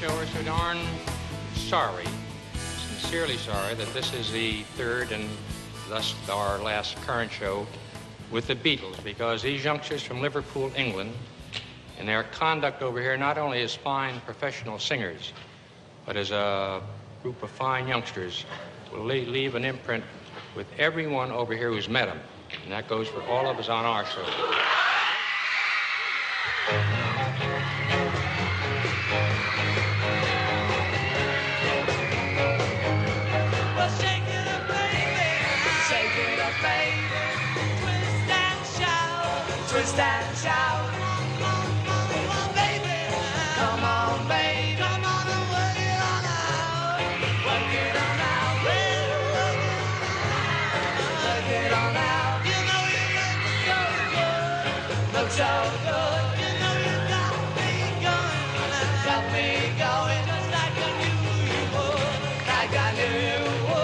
show are so darn sorry, sincerely sorry, that this is the third and thus our last current show with the Beatles, because these youngsters from Liverpool, England, and their conduct over here, not only as fine professional singers, but as a group of fine youngsters, will leave an imprint with everyone over here who's met them. And that goes for all of us on our show. Well, shake it up, baby, twist and shout, twist and shout. Come on, baby, come on and work it on out, work it on out, work it on out. You know you look so good, you know you got me going just like I knew you would, like I knew you would.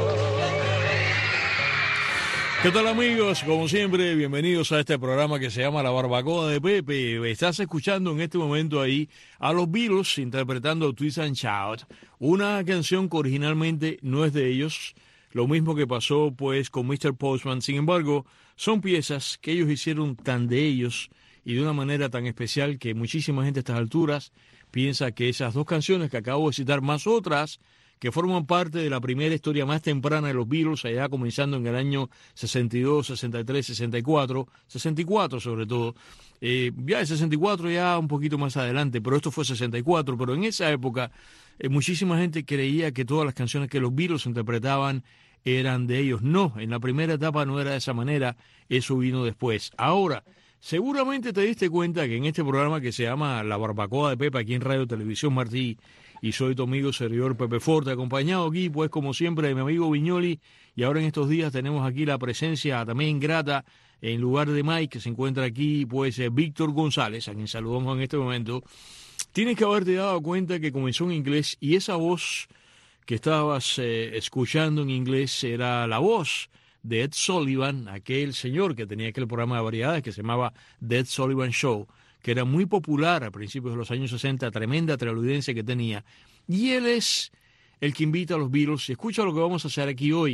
¿Qué tal, amigos? Como siempre, bienvenidos a este programa que se llama La Barbacoa de Pepe. Estás escuchando en este momento ahí a los Beatles interpretando Twist and Shout, una canción que originalmente no es de ellos, lo mismo que pasó pues con Mr. Postman. Sin embargo, son piezas que ellos hicieron tan de ellos y de una manera tan especial que muchísima gente a estas alturas piensa que esas dos canciones que acabo de citar, más otras que forman parte de la primera historia más temprana de los Beatles, allá comenzando en el año 62, 63, 64, 64 sobre todo. Ya el 64 ya un poquito más adelante, pero esto fue 64, pero en esa época muchísima gente creía que todas las canciones que los Beatles interpretaban eran de ellos. No, en la primera etapa no era de esa manera, eso vino después. Ahora, seguramente te diste cuenta que en este programa que se llama La Barbacoa de Pepe, aquí en Radio Televisión Martí, y soy tu amigo servidor Pepe Forte, acompañado aquí, pues como siempre, de mi amigo Viñoli, y ahora en estos días tenemos aquí la presencia también grata, en lugar de Mike, que se encuentra aquí, pues Víctor González, a quien saludamos en este momento. Tienes que haberte dado cuenta que comenzó en inglés, y esa voz que estabas escuchando en inglés era la voz de Ed Sullivan, aquel señor que tenía aquel programa de variedades que se llamaba The Ed Sullivan Show, que era muy popular a principios de los años 60, tremenda teleaudiencia que tenía. Y él es el que invita a los Beatles. Y escucha lo que vamos a hacer aquí hoy.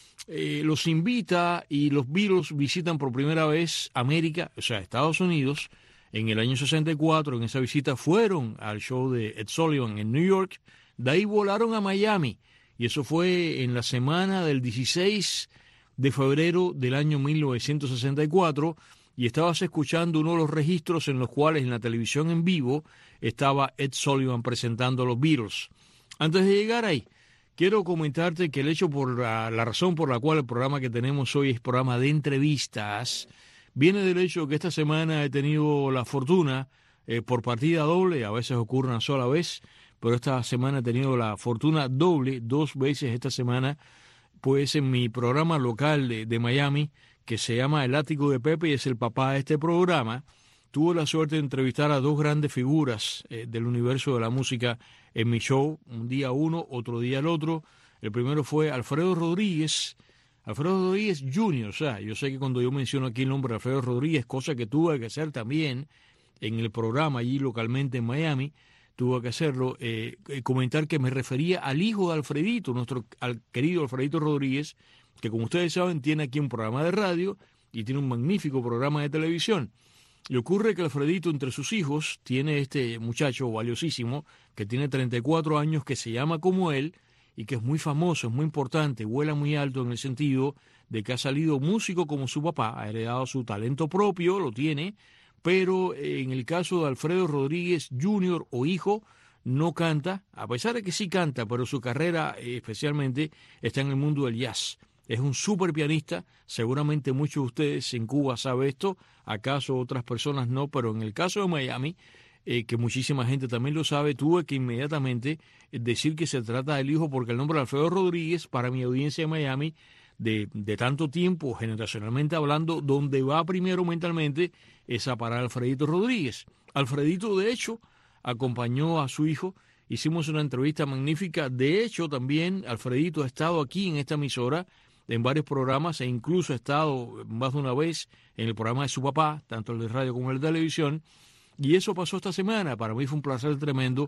Los invita y los Beatles visitan por primera vez América, o sea, Estados Unidos, en el año 64. En esa visita fueron al show de Ed Sullivan en New York. De ahí volaron a Miami. Y eso fue en la semana del 16 de febrero del año 1964. Y estabas escuchando uno de los registros en los cuales en la televisión en vivo estaba Ed Sullivan presentando a los Beatles. Antes de llegar ahí, quiero comentarte que el hecho por la razón por la cual el programa que tenemos hoy es programa de entrevistas, viene del hecho que esta semana he tenido la fortuna, por partida doble, a veces ocurre una sola vez, pero esta semana he tenido la fortuna doble, 2 veces esta semana, pues en mi programa local de Miami, que se llama El Ático de Pepe y es el papá de este programa. Tuve la suerte de entrevistar a 2 grandes figuras del universo de la música en mi show, un día uno, otro día el otro. El primero fue Alfredo Rodríguez Jr., o sea, yo sé que cuando yo menciono aquí el nombre de Alfredo Rodríguez, cosa que tuve que hacer también en el programa allí localmente en Miami, tuve que hacerlo, comentar que me refería al hijo de Alfredito, al querido Alfredito Rodríguez, que como ustedes saben tiene aquí un programa de radio y tiene un magnífico programa de televisión. Y ocurre que Alfredito, entre sus hijos, tiene este muchacho valiosísimo que tiene 34 años, que se llama como él y que es muy famoso, es muy importante, vuela muy alto en el sentido de que ha salido músico como su papá, ha heredado su talento propio, lo tiene, pero en el caso de Alfredo Rodríguez Jr. o hijo, no canta, a pesar de que sí canta, pero su carrera especialmente está en el mundo del jazz. Es un súper pianista, seguramente muchos de ustedes en Cuba saben esto, acaso otras personas no, pero en el caso de Miami, que muchísima gente también lo sabe, tuve que inmediatamente decir que se trata del hijo, porque el nombre de Alfredo Rodríguez, para mi audiencia de Miami, de tanto tiempo, generacionalmente hablando, donde va primero mentalmente es a parar Alfredito Rodríguez. Alfredito, de hecho, acompañó a su hijo, hicimos una entrevista magnífica, de hecho también Alfredito ha estado aquí en esta emisora, en varios programas, e incluso ha estado más de una vez en el programa de su papá, tanto el de radio como el de televisión, y eso pasó esta semana. Para mí fue un placer tremendo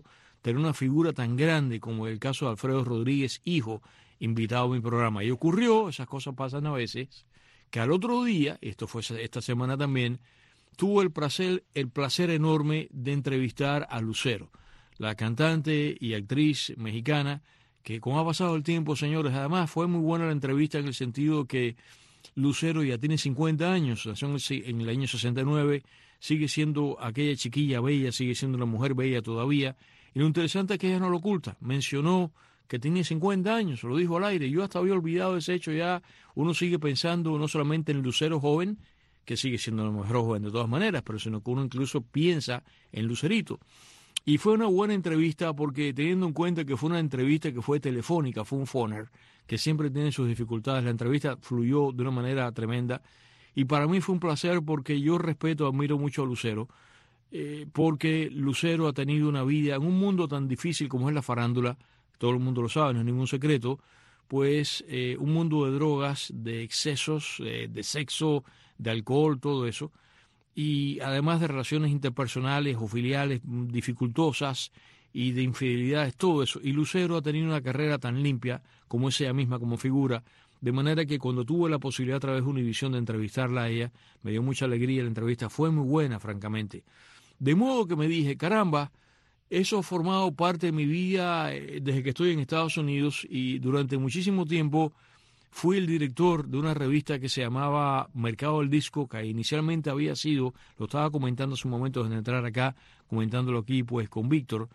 tener una figura tan grande como el caso de Alfredo Rodríguez, hijo, invitado a mi programa. Y ocurrió, esas cosas pasan a veces, que al otro día, esto fue esta semana también, tuvo el placer enorme de entrevistar a Lucero, la cantante y actriz mexicana, que como ha pasado el tiempo, señores, además fue muy buena la entrevista en el sentido que Lucero ya tiene 50 años, nació en el año 69, sigue siendo aquella chiquilla bella, sigue siendo una mujer bella todavía, y lo interesante es que ella no lo oculta, mencionó que tenía 50 años, lo dijo al aire, yo hasta había olvidado ese hecho, ya uno sigue pensando no solamente en el Lucero joven, que sigue siendo la mujer joven de todas maneras, pero sino que uno incluso piensa en Lucerito. Y fue una buena entrevista porque teniendo en cuenta que fue una entrevista que fue telefónica, fue un phoner, que siempre tiene sus dificultades, la entrevista fluyó de una manera tremenda y para mí fue un placer porque yo respeto, admiro mucho a Lucero, porque Lucero ha tenido una vida en un mundo tan difícil como es la farándula, todo el mundo lo sabe, no es ningún secreto, pues un mundo de drogas, de excesos, de sexo, de alcohol, todo eso, y además de relaciones interpersonales o filiales dificultosas y de infidelidades, todo eso. Y Lucero ha tenido una carrera tan limpia como es ella misma como figura, de manera que cuando tuve la posibilidad a través de Univisión de entrevistarla a ella, me dio mucha alegría, la entrevista fue muy buena, francamente. De modo que me dije, caramba, eso ha formado parte de mi vida desde que estoy en Estados Unidos y durante muchísimo tiempo fui el director de una revista que se llamaba Mercado del Disco, que inicialmente había sido, lo estaba comentando hace un momento desde entrar acá, comentándolo aquí pues con Víctor,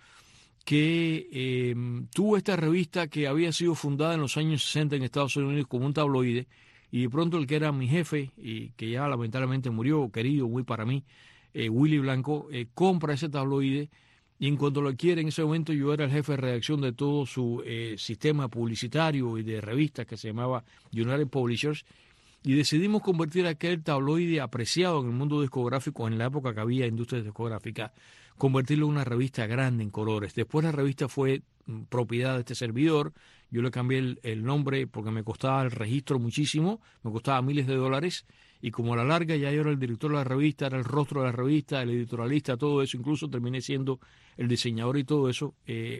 que tuvo esta revista que había sido fundada en los años 60 en Estados Unidos como un tabloide, y de pronto el que era mi jefe, y que ya lamentablemente murió, querido muy para mí, Willy Blanco, compra ese tabloide, y en cuanto lo adquiere, en ese momento yo era el jefe de redacción de todo su sistema publicitario y de revistas que se llamaba United Publishers, y decidimos convertir aquel tabloide apreciado en el mundo discográfico, en la época que había industria discográfica, convertirlo en una revista grande en colores. Después la revista fue propiedad de este servidor, yo le cambié el nombre porque me costaba el registro muchísimo, me costaba miles de dólares, y como a la larga ya yo era el director de la revista, era el rostro de la revista, el editorialista, todo eso, incluso terminé siendo el diseñador y todo eso,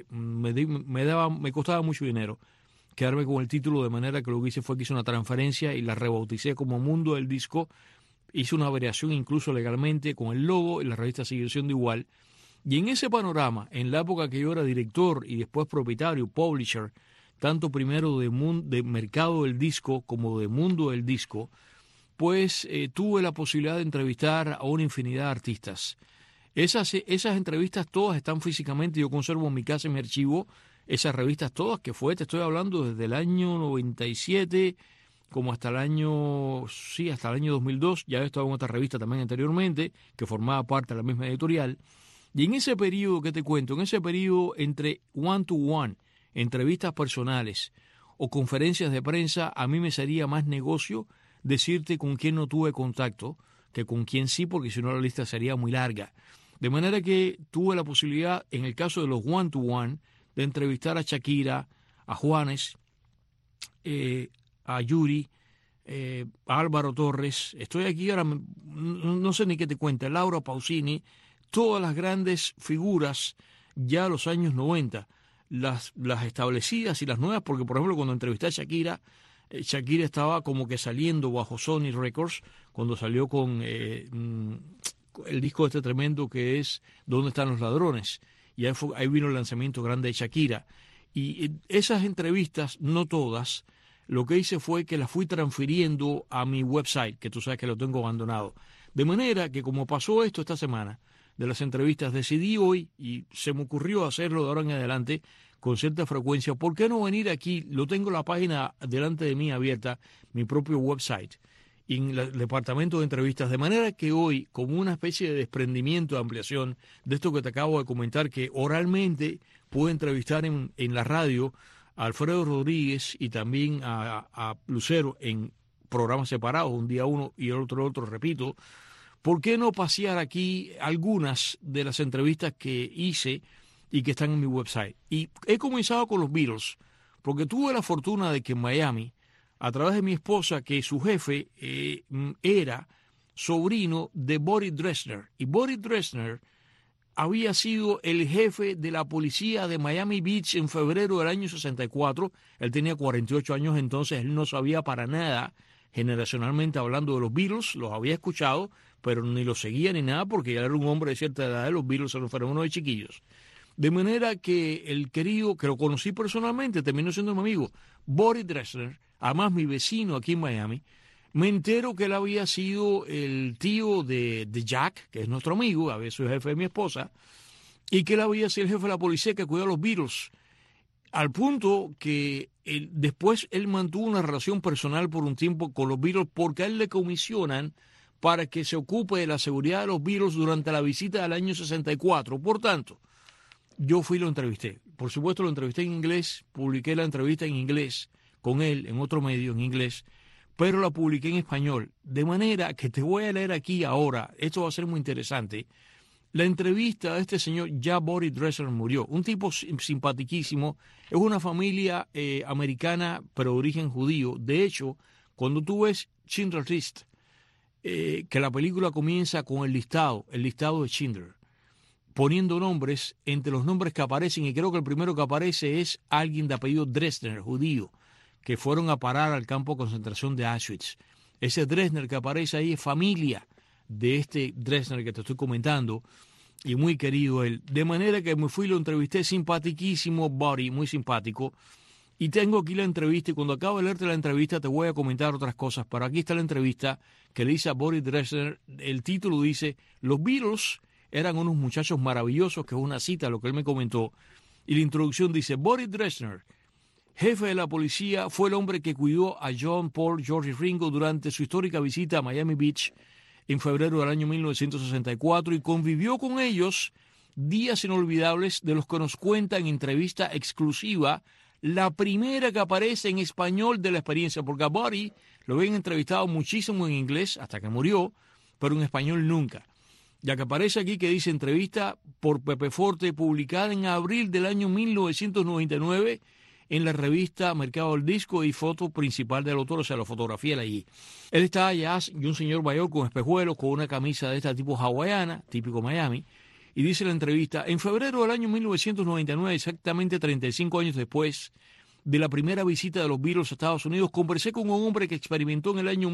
me costaba mucho dinero quedarme con el título, de manera que lo que hice fue que hice una transferencia y la rebauticé como Mundo del Disco, hice una variación incluso legalmente con el logo y la revista siguió siendo igual. Y en ese panorama, en la época que yo era director y después propietario, publisher, tanto primero de Mercado del Disco como de Mundo del Disco, pues tuve la posibilidad de entrevistar a una infinidad de artistas. Esas entrevistas todas están físicamente, yo conservo en mi casa, en mi archivo, esas revistas todas, que te estoy hablando desde el año 97 como hasta el año 2002, ya he estado en otra revista también anteriormente, que formaba parte de la misma editorial, y en ese periodo que te cuento, en ese periodo entre one-to-one, entrevistas personales o conferencias de prensa, a mí me sería más negocio decirte con quién no tuve contacto que con quién sí, porque si no la lista sería muy larga. De manera que tuve la posibilidad, en el caso de los one-to-one, de entrevistar a Shakira, a Juanes, a Yuri, a Álvaro Torres. Estoy aquí ahora, no sé ni qué te cuenta, Laura Pausini, todas las grandes figuras ya a los años 90, las establecidas y las nuevas, porque por ejemplo cuando entrevisté a Shakira, Shakira estaba como que saliendo bajo Sony Records, cuando salió con el disco este tremendo que es ¿Dónde están los ladrones? Y ahí vino el lanzamiento grande de Shakira. Y esas entrevistas, no todas, lo que hice fue que las fui transfiriendo a mi website, que tú sabes que lo tengo abandonado. De manera que como pasó esto esta semana, de las entrevistas, decidí hoy, y se me ocurrió hacerlo de ahora en adelante, con cierta frecuencia, ¿por qué no venir aquí? Lo tengo la página delante de mí abierta, mi propio website, en el departamento de entrevistas, de manera que hoy, como una especie de desprendimiento, de ampliación de esto que te acabo de comentar, que oralmente puedo entrevistar en la radio a Alfredo Rodríguez y también a Lucero en programas separados, un día uno y el otro, repito, ¿por qué no pasear aquí algunas de las entrevistas que hice y que están en mi website? Y he comenzado con los Beatles, porque tuve la fortuna de que en Miami, a través de mi esposa, que su jefe era sobrino de Boris Dresner. Y Boris Dresner había sido el jefe de la policía de Miami Beach en febrero del año 64. Él tenía 48 años entonces, él no sabía para nada, generacionalmente hablando, de los Beatles, los había escuchado, pero ni los seguía ni nada porque ya era un hombre de cierta edad, los Beatles eran un fenómeno de chiquillos. De manera que el querido, que lo conocí personalmente, terminó siendo mi amigo, Boris Drexler, además mi vecino aquí en Miami, me entero que él había sido el tío de Jack, que es nuestro amigo, había sido el jefe de mi esposa, y que él había sido el jefe de la policía que cuidó a los Beatles, al punto que después él mantuvo una relación personal por un tiempo con los Beatles porque a él le comisionan para que se ocupe de la seguridad de los Beatles durante la visita del año 64. Por tanto, yo fui y lo entrevisté. Por supuesto, lo entrevisté en inglés, publiqué la entrevista en inglés con él, en otro medio en inglés, pero la publiqué en español. De manera que te voy a leer aquí ahora, esto va a ser muy interesante, la entrevista de este señor, ya Boris Drexler murió, un tipo simpaticísimo, es una familia americana, pero de origen judío. De hecho, cuando tú ves Schindler's List, que la película comienza con el listado de Schindler, poniendo nombres, entre los nombres que aparecen, y creo que el primero que aparece es alguien de apellido Drexler, judío, que fueron a parar al campo de concentración de Auschwitz. Ese Drexler que aparece ahí es familia de este Drexler que te estoy comentando, y muy querido él. De manera que me fui y lo entrevisté, simpatiquísimo, Buddy, muy simpático. Y tengo aquí la entrevista, y cuando acabo de leerte la entrevista te voy a comentar otras cosas, pero aquí está la entrevista que le hice a Boris Drexler. El título dice, los Beatles eran unos muchachos maravillosos, que es una cita, lo que él me comentó. Y la introducción dice, Boris Drexler, jefe de la policía, fue el hombre que cuidó a John, Paul, George y Ringo durante su histórica visita a Miami Beach en febrero del año 1964 y convivió con ellos días inolvidables de los que nos cuenta en entrevista exclusiva, la primera que aparece en español de la experiencia, porque a Buddy lo habían entrevistado muchísimo en inglés hasta que murió, pero en español nunca. Ya que aparece aquí que dice entrevista por Pepe Forte, publicada en abril del año 1999 en la revista Mercado del Disco, y foto principal del autor, o sea, la fotografía de allí. Él está allá y un señor mayor con espejuelos, con una camisa de esta tipo hawaiana, típico Miami, y dice la entrevista, en febrero del año 1999, exactamente 35 años después de la primera visita de los Beatles a Estados Unidos, conversé con un hombre que experimentó en el año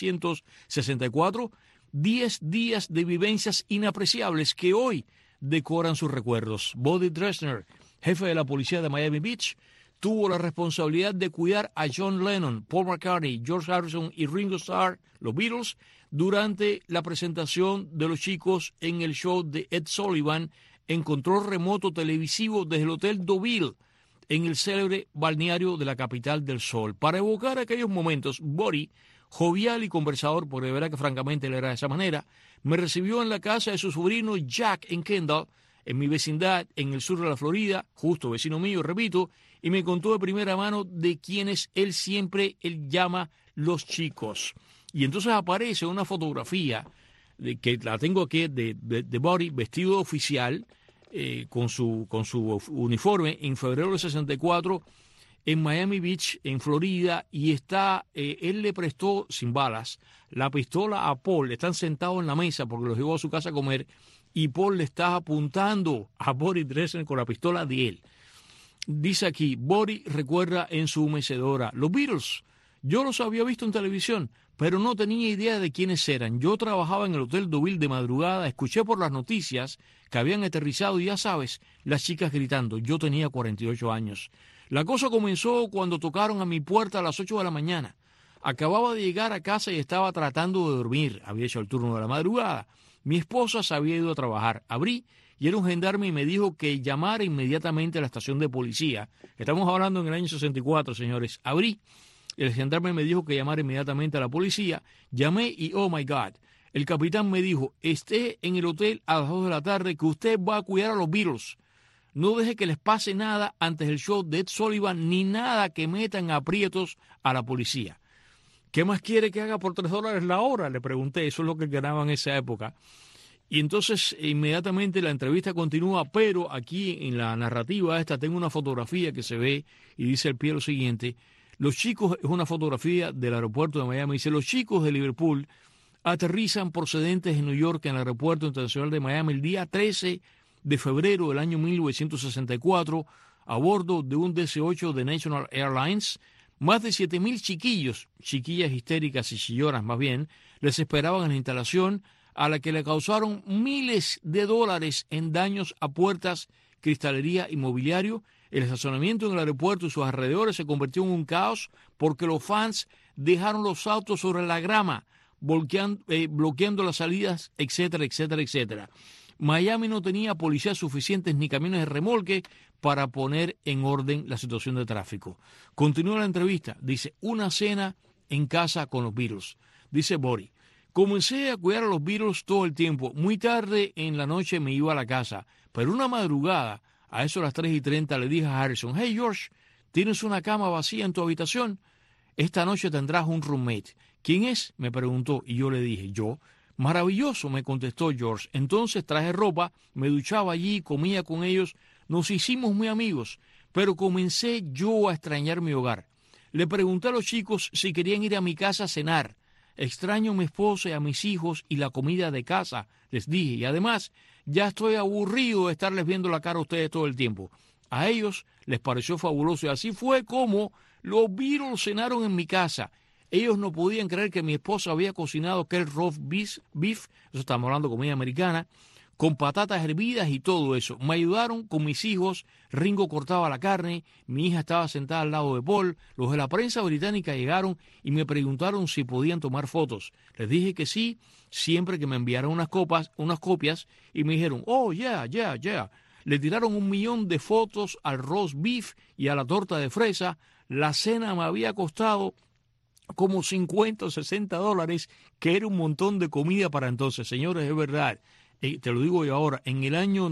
1964 10 días de vivencias inapreciables que hoy decoran sus recuerdos. Boris Drexler, jefe de la policía de Miami Beach, tuvo la responsabilidad de cuidar a John Lennon, Paul McCartney, George Harrison y Ringo Starr, los Beatles, durante la presentación de los chicos en el show de Ed Sullivan en control remoto televisivo desde el Hotel Deauville, en el célebre balneario de la capital del sol. Para evocar aquellos momentos, Boris, jovial y conversador, porque de verdad que francamente él era de esa manera, me recibió en la casa de su sobrino Jack en Kendall, en mi vecindad, en el sur de la Florida, justo vecino mío, repito, y me contó de primera mano de quienes él llama los chicos. Y entonces aparece una fotografía, que la tengo aquí, de Buddy vestido oficial, con su uniforme, en febrero del 64, en Miami Beach, en Florida, y él le prestó, sin balas, la pistola a Paul. Están sentados en la mesa porque los llevó a su casa a comer, y Paul le está apuntando a Boris Drexler con la pistola de él. Dice aquí, Boris recuerda en su mecedora, los Beatles, yo los había visto en televisión, pero no tenía idea de quiénes eran. Yo trabajaba en el Hotel Deauville de madrugada, escuché por las noticias que habían aterrizado y ya sabes, las chicas gritando. Yo tenía 48 años. La cosa comenzó cuando tocaron a mi puerta a las 8 de la mañana. Acababa de llegar a casa y estaba tratando de dormir. Había hecho el turno de la madrugada. Mi esposa se había ido a trabajar. Abrí y era un gendarme y me dijo que llamara inmediatamente a la estación de policía. Estamos hablando en el año 64, señores. Abrí. El gendarme me dijo que llamara inmediatamente a la policía. Llamé y, oh my God, el capitán me dijo, esté en el hotel a las 2 de la tarde que usted va a cuidar a los Beatles. No deje que les pase nada antes del show de Ed Sullivan, ni nada que metan aprietos a la policía. ¿Qué más quiere que haga por $3 la hora? Le pregunté, eso es lo que ganaba en esa época. Y entonces inmediatamente la entrevista continúa, pero aquí en la narrativa esta tengo una fotografía que se ve y dice al pie lo siguiente. Los chicos, es una fotografía del aeropuerto de Miami, dice, los chicos de Liverpool aterrizan procedentes en New York en el aeropuerto internacional de Miami el día 13 de febrero del año 1964 a bordo de un DC-8 de National Airlines. Más de 7,000 chiquillas histéricas y chillonas más bien, les esperaban en la instalación, a la que le causaron miles de dólares en daños a puertas, cristalería y mobiliario. El estacionamiento en el aeropuerto y sus alrededores se convirtió en un caos porque los fans dejaron los autos sobre la grama, bloqueando las salidas, etcétera, etcétera, etcétera. Miami no tenía policías suficientes ni camiones de remolque para poner en orden la situación de tráfico. Continúa la entrevista. Dice, una cena en casa con los Beatles. Dice Buddy, comencé a cuidar a los Beatles todo el tiempo. Muy tarde en la noche me iba a la casa, pero una madrugada, a eso de las 3:30, le dije a Harrison, hey George, ¿tienes una cama vacía en tu habitación? Esta noche tendrás un roommate. ¿Quién es?, me preguntó, y yo le dije, yo. Maravilloso, me contestó George. Entonces traje ropa, me duchaba allí, comía con ellos, nos hicimos muy amigos, pero comencé yo a extrañar mi hogar. Le pregunté a los chicos si querían ir a mi casa a cenar. Extraño a mi esposa y a mis hijos y la comida de casa, les dije, y además ya estoy aburrido de estarles viendo la cara a ustedes todo el tiempo. A ellos les pareció fabuloso y así fue como los Beatles cenaron en mi casa. Ellos no podían creer que mi esposa había cocinado aquel roast beef, eso estamos hablando de comida americana, con patatas hervidas y todo eso. Me ayudaron con mis hijos, Ringo cortaba la carne, mi hija estaba sentada al lado de Paul, los de la prensa británica llegaron y me preguntaron si podían tomar fotos. Les dije que sí, siempre que me enviaran unas copias, y me dijeron, oh, yeah. Le tiraron 1,000,000 de fotos al roast beef y a la torta de fresa. La cena me había costado como 50 o 60 dólares, que era un montón de comida para entonces. Señores, es verdad, te lo digo yo ahora, en el año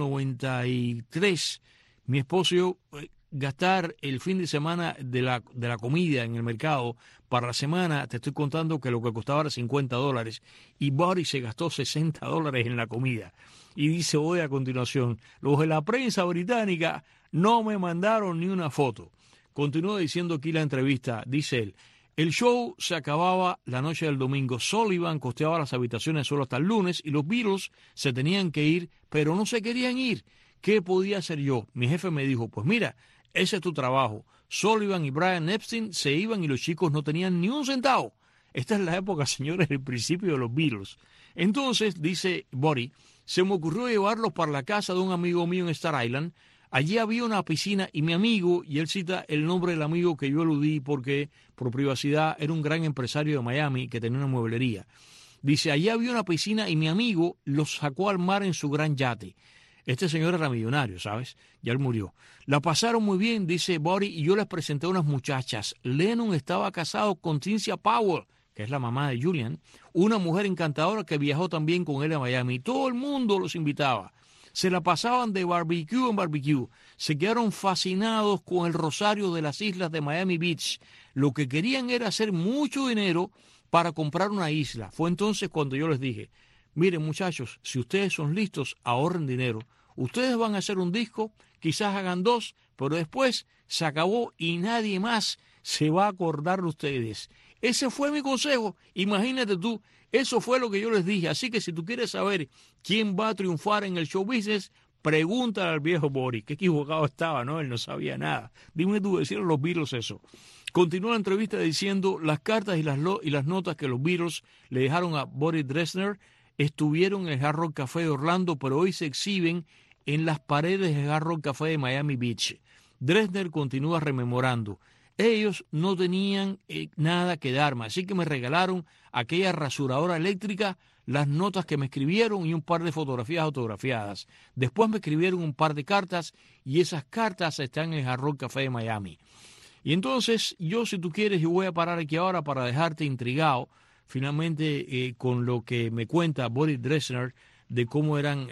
93, mi esposo y yo gastar el fin de semana de la comida en el mercado para la semana, te estoy contando que lo que costaba era 50 dólares, y Buddy se gastó 60 dólares en la comida. Y dice hoy a continuación, los de la prensa británica no me mandaron ni una foto. Continúa diciendo aquí la entrevista, dice él, el show se acababa la noche del domingo. Sullivan costeaba las habitaciones solo hasta el lunes y los Beatles se tenían que ir, pero no se querían ir. ¿Qué podía hacer yo? Mi jefe me dijo, pues mira, ese es tu trabajo. Sullivan y Brian Epstein se iban y los chicos no tenían ni un centavo. Esta es la época, señores, del principio de los Beatles. Entonces, dice Buddy, se me ocurrió llevarlos para la casa de un amigo mío en Star Island. Allí había una piscina y mi amigo, y él cita el nombre del amigo que yo eludí porque por privacidad era un gran empresario de Miami que tenía una mueblería. Dice, allí había una piscina y mi amigo los sacó al mar en su gran yate. Este señor era millonario, ¿sabes? Ya él murió. La pasaron muy bien, dice Buddy, y yo les presenté a unas muchachas. Lennon estaba casado con Cynthia Powell, que es la mamá de Julian, una mujer encantadora que viajó también con él a Miami. Todo el mundo los invitaba. Se la pasaban de barbecue en barbecue. Se quedaron fascinados con el rosario de las islas de Miami Beach. Lo que querían era hacer mucho dinero para comprar una isla. Fue entonces cuando yo les dije, miren muchachos, si ustedes son listos, ahorren dinero. Ustedes van a hacer un disco, quizás hagan 2, pero después se acabó y nadie más se va a acordar de ustedes. Ese fue mi consejo. Imagínate tú, eso fue lo que yo les dije. Así que si tú quieres saber quién va a triunfar en el show business, pregúntale al viejo Boris. Qué equivocado estaba, ¿no? Él no sabía nada. Dime tú, decirle los Beatles eso. Continúa la entrevista diciendo, las cartas y las notas que los Beatles le dejaron a Boris Dresner estuvieron en el Hard Rock Café de Orlando, pero hoy se exhiben en las paredes del Hard Rock Café de Miami Beach. Dresner continúa rememorando. Ellos no tenían nada que darme, así que me regalaron aquella rasuradora eléctrica, las notas que me escribieron y un par de fotografías autografiadas. Después me escribieron un par de cartas y esas cartas están en el Hard Rock Café de Miami. Y entonces yo, si tú quieres, yo voy a parar aquí ahora para dejarte intrigado finalmente con lo que me cuenta Boris Dresner de cómo eran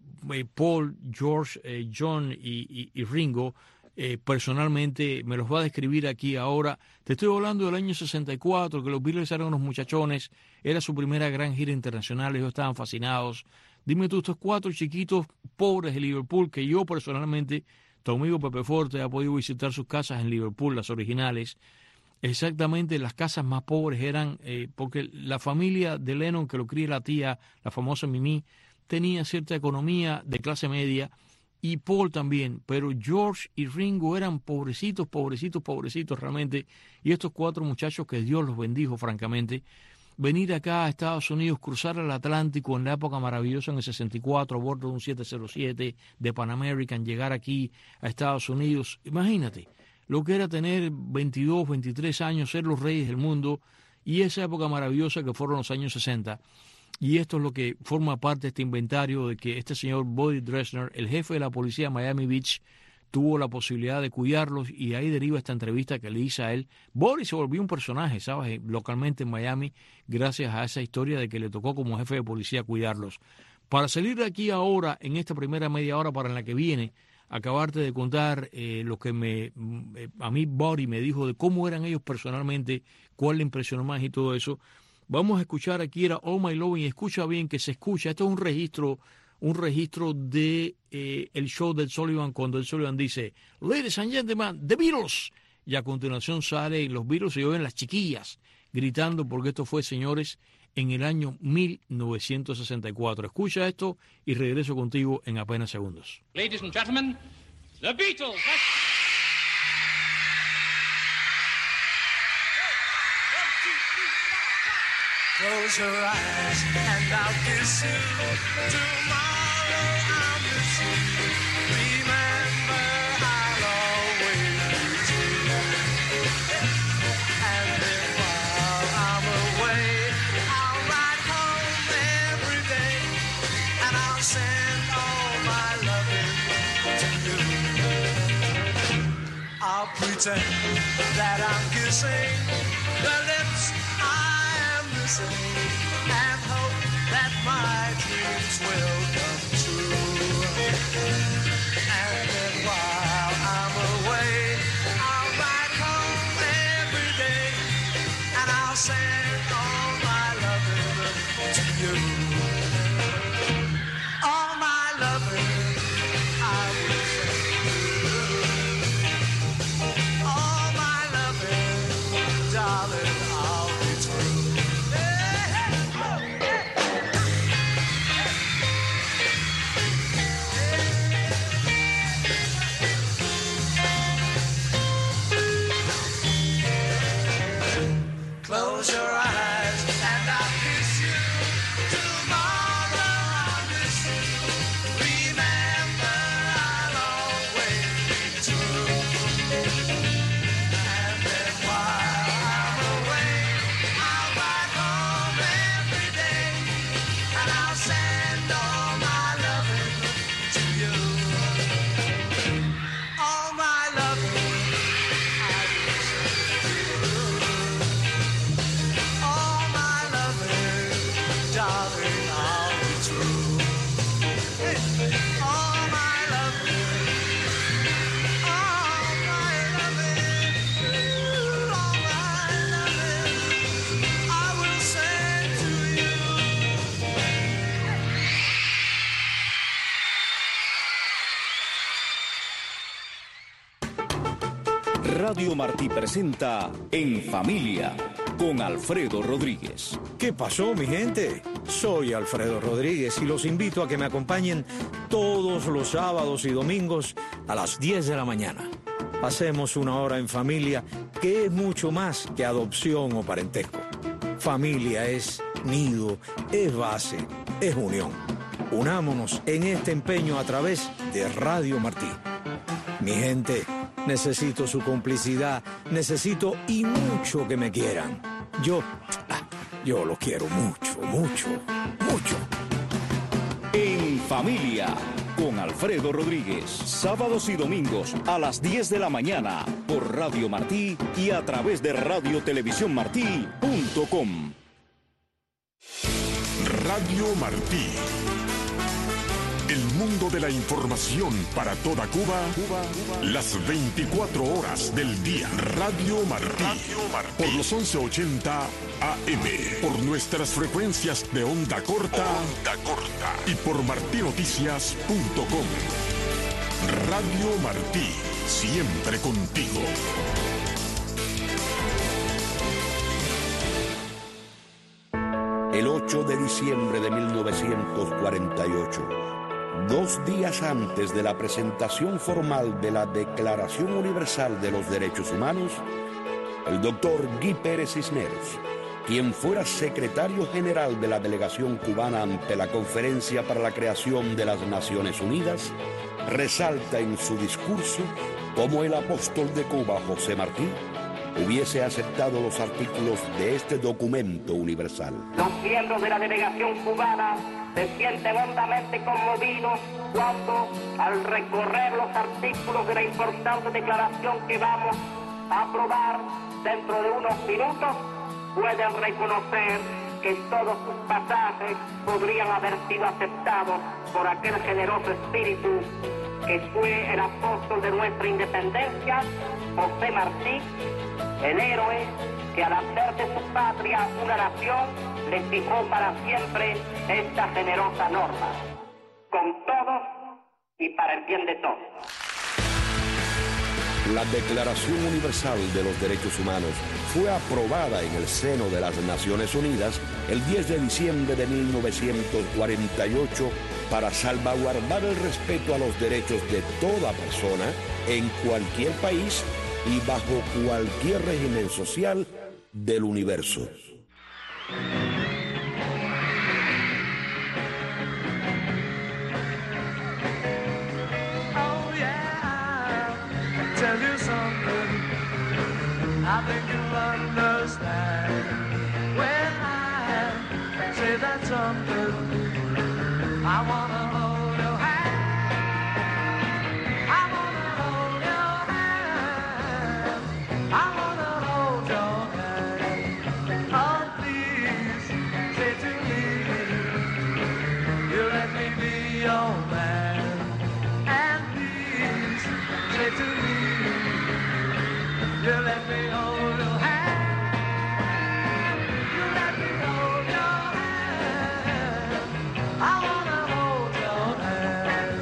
Paul, George, John y Ringo. Personalmente me los va a describir aquí ahora. Te estoy hablando del año 64, que los Beatles eran unos muchachones, era su primera gran gira internacional, ellos estaban fascinados. Dime tú, estos 4 chiquitos pobres de Liverpool, que yo personalmente, tu amigo Pepe Forte, ha podido visitar sus casas en Liverpool, las originales. Exactamente, las casas más pobres eran, porque la familia de Lennon, que lo cría la tía, la famosa Mimi, tenía cierta economía de clase media, y Paul también, pero George y Ringo eran pobrecitos realmente, y estos 4 muchachos que Dios los bendijo francamente, venir acá a Estados Unidos, cruzar el Atlántico en la época maravillosa en el 64 a bordo de un 707 de Pan American, llegar aquí a Estados Unidos, imagínate lo que era tener 22, 23 años, ser los reyes del mundo, y esa época maravillosa que fueron los años 60. Y esto es lo que forma parte de este inventario de que este señor Buddy Dresner, el jefe de la policía de Miami Beach, tuvo la posibilidad de cuidarlos, y ahí deriva esta entrevista que le hice a él. Buddy se volvió un personaje, ¿sabes?, localmente en Miami, gracias a esa historia de que le tocó como jefe de policía cuidarlos. Para salir de aquí ahora, en esta primera media hora para la que viene, acabarte de contar lo que a mí Buddy me dijo de cómo eran ellos personalmente, cuál le impresionó más y todo eso. Vamos a escuchar aquí, era All My Loving, y escucha bien que se escucha. Esto es un registro de el show del Sullivan, cuando el Sullivan dice, Ladies and gentlemen, The Beatles. Y a continuación salen los Beatles y oyen las chiquillas gritando, porque esto fue, señores, en el año 1964. Escucha esto y regreso contigo en apenas segundos. Ladies and gentlemen, The Beatles. Close your eyes and I'll kiss you. Tomorrow I'll miss you. Remember, I'll always be true. And then while I'm away, I'll ride home every day, and I'll send all my loving to you. I'll pretend that I'm kissing the lips and hope that my dreams will come true. And then while I'm away, I'll ride home every day, and I'll send all my loving to you. All my loving I will send you. All my loving, darling, I'll be true. Close your eyes and I'll kiss you. Tomorrow I'll miss you. Remember, I'll always be true. And then while I'm away, I'll ride home every day, and I'll send all my loving to you. All my loving I will send you. All my loving, darling, I'll be true. All my loving, all my loving, all my loving, I will send to you. Radio Martí presenta En Familia con Alfredo Rodríguez. ¿Qué pasó, mi gente? Soy Alfredo Rodríguez y los invito a que me acompañen todos los sábados y domingos a las 10 de la mañana. Hacemos una hora en familia que es mucho más que adopción o parentesco. Familia es nido, es base, es unión. Unámonos en este empeño a través de Radio Martí. Mi gente, necesito su complicidad, necesito y mucho que me quieran. Yo los quiero mucho, mucho, mucho. En Familia con Alfredo Rodríguez. Sábados y domingos a las 10 de la mañana por Radio Martí y a través de radiotelevisiónmartí.com. Radio Martí. El mundo de la información para toda Cuba, las 24 horas del día. Radio Martí. Por los 1180 AM. Por nuestras frecuencias de onda corta. Y por martinoticias.com. Radio Martí. Siempre contigo. El 8 de diciembre de 1948. 2 días antes de la presentación formal de la Declaración Universal de los Derechos Humanos, el doctor Guy Pérez Cisneros, quien fuera secretario general de la delegación cubana ante la Conferencia para la Creación de las Naciones Unidas, resalta en su discurso cómo el apóstol de Cuba, José Martí, hubiese aceptado los artículos de este documento universal. Los miembros de la delegación cubana se sienten hondamente conmovidos cuando, al recorrer los artículos de la importante declaración que vamos a aprobar dentro de unos minutos, pueden reconocer que todos sus pasajes podrían haber sido aceptados por aquel generoso espíritu que fue el apóstol de nuestra independencia, José Martí, el héroe que al hacer de su patria una nación le fijó para siempre esta generosa norma, con todos y para el bien de todos. La Declaración Universal de los Derechos Humanos fue aprobada en el seno de las Naciones Unidas el 10 de diciembre de 1948 para salvaguardar el respeto a los derechos de toda persona en cualquier país y bajo cualquier régimen social del universo. Tell you something I think you'll understand when I say that something. I wanna hold your hand, I wanna hold your hand, I wanna hold your hand. Oh, please say to me, you let me be your man, and please say to me, you let me hold your hand. You let me hold your hand. I wanna hold your hand.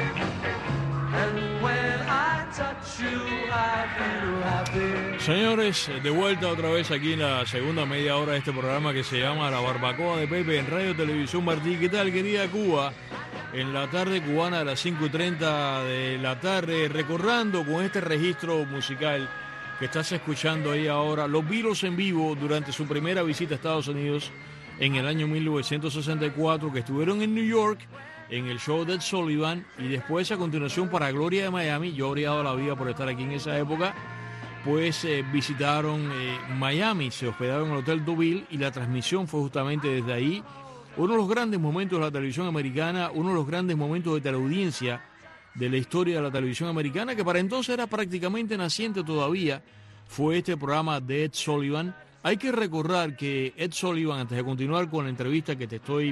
And when I touch you, I feel happy. Señores, de vuelta otra vez aquí en la segunda media hora de este programa que se llama La Barbacoa de Pepe en Radio Televisión Martí. ¿Qué tal, querida Cuba? En la tarde cubana a las 5:30 de la tarde, recordando con este registro musical que estás escuchando ahí ahora, los Beatles en vivo durante su primera visita a Estados Unidos en el año 1964, que estuvieron en New York en el show de Ed Sullivan, y después a continuación para Gloria de Miami. Yo habría dado la vida por estar aquí en esa época, pues visitaron Miami, se hospedaron en el Hotel Deauville y la transmisión fue justamente desde ahí. Uno de los grandes momentos de la televisión americana, uno de los grandes momentos de teleaudiencia de la historia de la televisión americana, que para entonces era prácticamente naciente todavía, fue este programa de Ed Sullivan. Hay que recordar que Ed Sullivan, antes de continuar con la entrevista que te estoy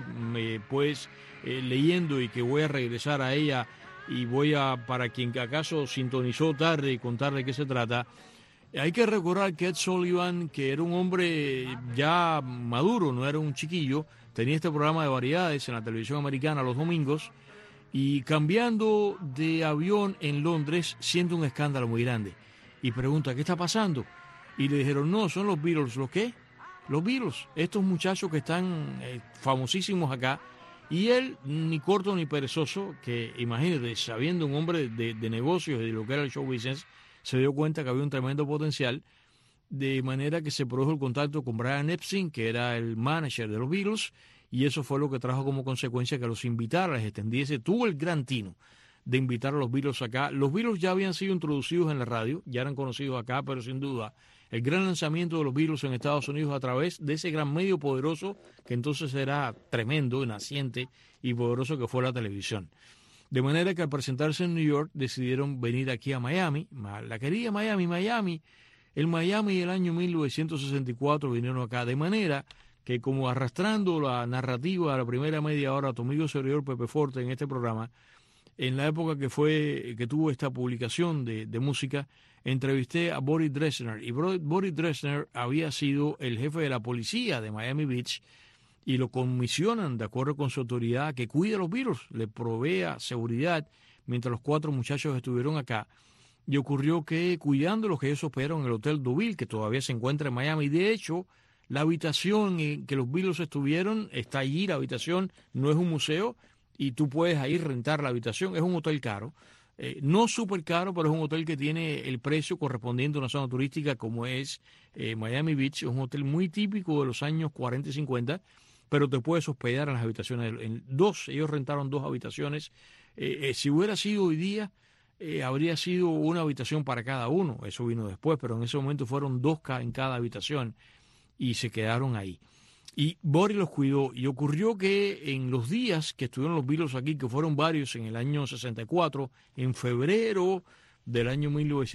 leyendo y que voy a regresar a ella y voy a, para quien acaso sintonizó tarde, contarle de qué se trata, hay que recordar que Ed Sullivan, que era un hombre ya maduro, no era un chiquillo, tenía este programa de variedades en la televisión americana los domingos, y cambiando de avión en Londres siente un escándalo muy grande y pregunta, ¿qué está pasando? Y le dijeron, no, son los Beatles. ¿Los qué? Los Beatles, estos muchachos que están famosísimos acá. Y él, ni corto ni perezoso, que imagínate, sabiendo un hombre de negocios y de lo que era el show business, se dio cuenta que había un tremendo potencial, de manera que se produjo el contacto con Brian Epstein, que era el manager de los Beatles, y eso fue lo que trajo como consecuencia que los invitara, les extendiese, tuvo el gran tino de invitar a los Beatles acá. Los Beatles ya habían sido introducidos en la radio, ya eran conocidos acá, pero sin duda el gran lanzamiento de los Beatles en Estados Unidos a través de ese gran medio poderoso que entonces era tremendo, naciente y poderoso, que fue la televisión. De manera que al presentarse en New York decidieron venir aquí a Miami, la querida Miami. El Miami del año 1964 vinieron acá, de manera que, como arrastrando la narrativa de la primera media hora, tu amigo servidor Pepe Forte en este programa, en la época que tuvo esta publicación de música, entrevisté a Boris Dresner, y Boris Dresner había sido el jefe de la policía de Miami Beach, y lo comisionan, de acuerdo con su autoridad, a que cuide a los Beatles, le provea seguridad mientras los 4 muchachos estuvieron acá. Y ocurrió que, cuidándolos, que ellos hospedaron en el Hotel Deauville, que todavía se encuentra en Miami. De hecho, la habitación en que los Beatles estuvieron está allí, la habitación no es un museo, y tú puedes ahí rentar la habitación. Es un hotel caro, no súper caro, pero es un hotel que tiene el precio correspondiente a una zona turística como es Miami Beach. Es un hotel muy típico de los años 40 y 50, pero te puedes hospedar en las habitaciones. Ellos rentaron 2 habitaciones. Si hubiera sido hoy día, habría sido una habitación para cada uno. Eso vino después, pero en ese momento fueron 2 en cada habitación y se quedaron ahí. Y Boris los cuidó, y ocurrió que en los días que estuvieron los Beatles aquí, que fueron varios en el año 64, en febrero del año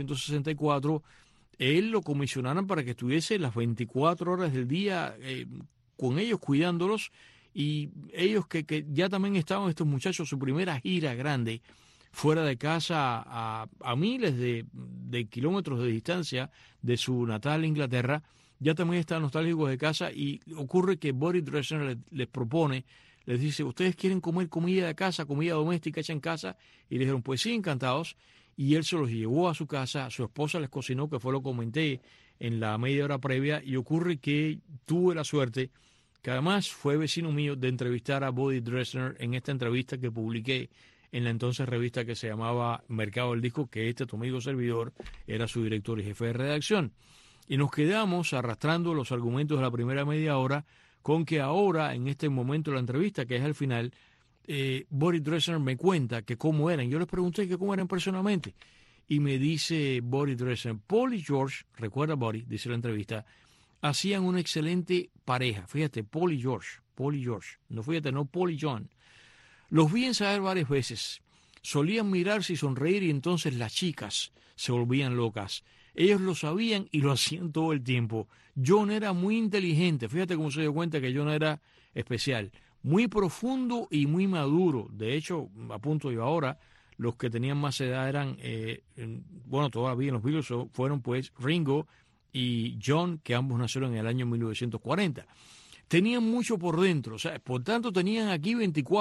1964, él lo comisionaron para que estuviese las 24 horas del día con ellos, cuidándolos, y ellos que ya también estaban, estos muchachos, su primera gira grande, fuera de casa a miles de kilómetros de distancia de su natal Inglaterra. Ya también están nostálgicos de casa, y ocurre que Boris Dresner les propone, les dice, ¿ustedes quieren comer comida de casa, comida doméstica hecha en casa? Y le dijeron, pues sí, encantados. Y él se los llevó a su casa, su esposa les cocinó, que fue lo que comenté en la media hora previa, y ocurre que tuve la suerte, que además fue vecino mío, de entrevistar a Boris Dresner en esta entrevista que publiqué en la entonces revista que se llamaba Mercado del Disco, que tu amigo servidor era su director y jefe de redacción. Y nos quedamos arrastrando los argumentos de la primera media hora con que ahora, en este momento de la entrevista, que es al final, Boris Dresner me cuenta que cómo eran. Yo les pregunté que cómo eran personalmente. Y me dice Boris Dresner, Paul y George, recuerda Boris, dice la entrevista, hacían una excelente pareja. Fíjate, Paul y George. No fíjate, no Paul y John. Los vi ensayar varias veces. Solían mirarse y sonreír, y entonces las chicas se volvían locas. Ellos lo sabían y lo hacían todo el tiempo. John era muy inteligente. Fíjate cómo se dio cuenta que John era especial. Muy profundo y muy maduro. De hecho, a punto yo ahora, los que tenían más edad eran, todavía los Beatles fueron pues Ringo y John, que ambos nacieron en el año 1940. Tenían mucho por dentro, o sea, por tanto tenían aquí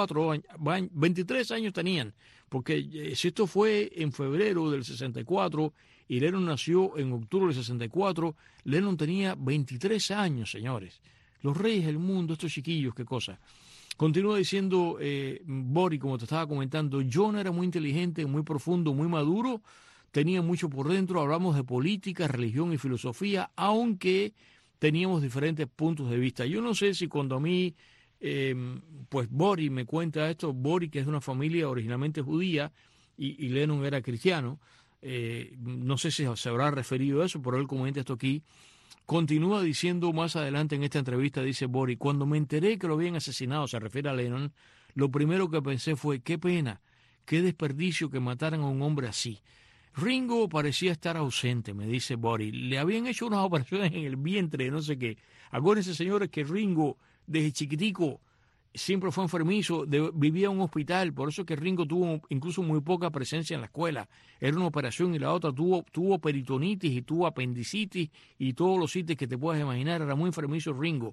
23 años tenían, porque si esto fue en febrero del 64 y Lennon nació en octubre del 64, Lennon tenía 23 años, señores. Los reyes del mundo, estos chiquillos, qué cosa. Continúa diciendo Boris, como te estaba comentando, John era muy inteligente, muy profundo, muy maduro, tenía mucho por dentro, hablamos de política, religión y filosofía, aunque teníamos diferentes puntos de vista. Yo no sé si cuando a mí, pues Boris me cuenta esto, Boris, que es de una familia originalmente judía, y Lennon era cristiano, no sé si se habrá referido a eso, pero él comenta esto aquí. Continúa diciendo más adelante en esta entrevista, dice Boris, cuando me enteré que lo habían asesinado, se refiere a Lennon, lo primero que pensé fue, qué pena, qué desperdicio que mataran a un hombre así. Ringo parecía estar ausente, me dice Boris. Le habían hecho unas operaciones en el vientre, no sé qué. Acuérdense, señores, que Ringo, desde chiquitico, siempre fue enfermizo, vivía en un hospital. Por eso es que Ringo tuvo incluso muy poca presencia en la escuela. Era una operación y la otra tuvo peritonitis y tuvo apendicitis y todos los sitios que te puedas imaginar. Era muy enfermizo Ringo.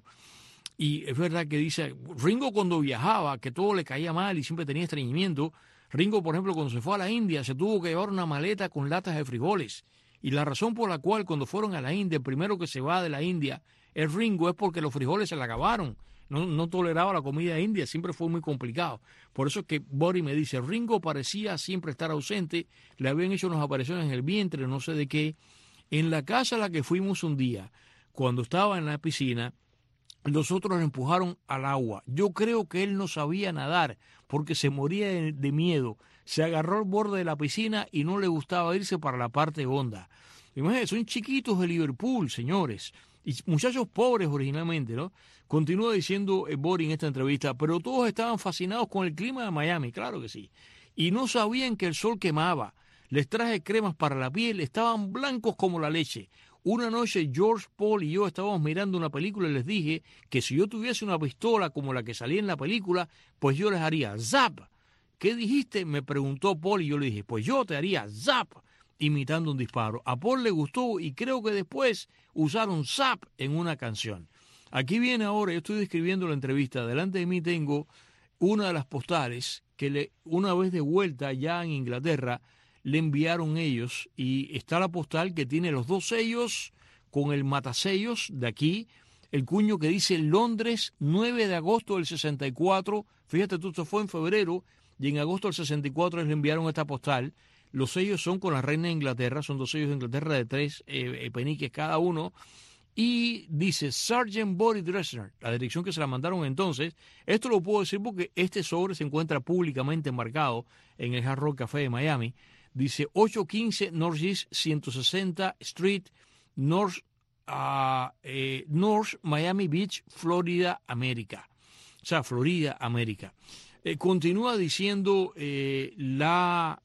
Y es verdad que dice, Ringo cuando viajaba, que todo le caía mal y siempre tenía estreñimiento. Ringo, por ejemplo, cuando se fue a la India, se tuvo que llevar una maleta con latas de frijoles. Y la razón por la cual cuando fueron a la India, el primero que se va de la India es Ringo, es porque los frijoles se le acabaron. No toleraba la comida india, siempre fue muy complicado. Por eso es que Boris me dice, Ringo parecía siempre estar ausente, le habían hecho unas apariciones en el vientre, no sé de qué. En la casa a la que fuimos un día, cuando estaba en la piscina, los otros lo empujaron al agua. Yo creo que él no sabía nadar porque se moría de miedo. Se agarró al borde de la piscina y no le gustaba irse para la parte honda. Imagínense, son chiquitos de Liverpool, señores, y muchachos pobres originalmente, ¿no? Continúa diciendo Boris en esta entrevista, pero todos estaban fascinados con el clima de Miami, claro que sí, y no sabían que el sol quemaba. Les traje cremas para la piel, estaban blancos como la leche. Una noche George, Paul y yo estábamos mirando una película y les dije que si yo tuviese una pistola como la que salía en la película, pues yo les haría zap. ¿Qué dijiste? Me preguntó Paul y yo le dije, pues yo te haría zap, imitando un disparo. A Paul le gustó y creo que después usaron zap en una canción. Aquí viene ahora, yo estoy describiendo la entrevista, delante de mí tengo una de las postales que una vez de vuelta ya en Inglaterra, le enviaron ellos, y está la postal que tiene los 2 sellos con el matasellos de aquí, el cuño que dice Londres, 9 de agosto del 64. Fíjate tú, esto fue en febrero y en agosto del 64 les enviaron esta postal. Los sellos son con la reina de Inglaterra, son 2 sellos de Inglaterra de 3 peniques cada uno. Y dice Sgt. Boris Dresner, la dirección que se la mandaron entonces. Esto lo puedo decir porque este sobre se encuentra públicamente enmarcado en el Hard Rock Café de Miami. Dice 815 Northeast 160 Street, North Miami Beach, Florida, América. O sea, Florida, América. Continúa diciendo la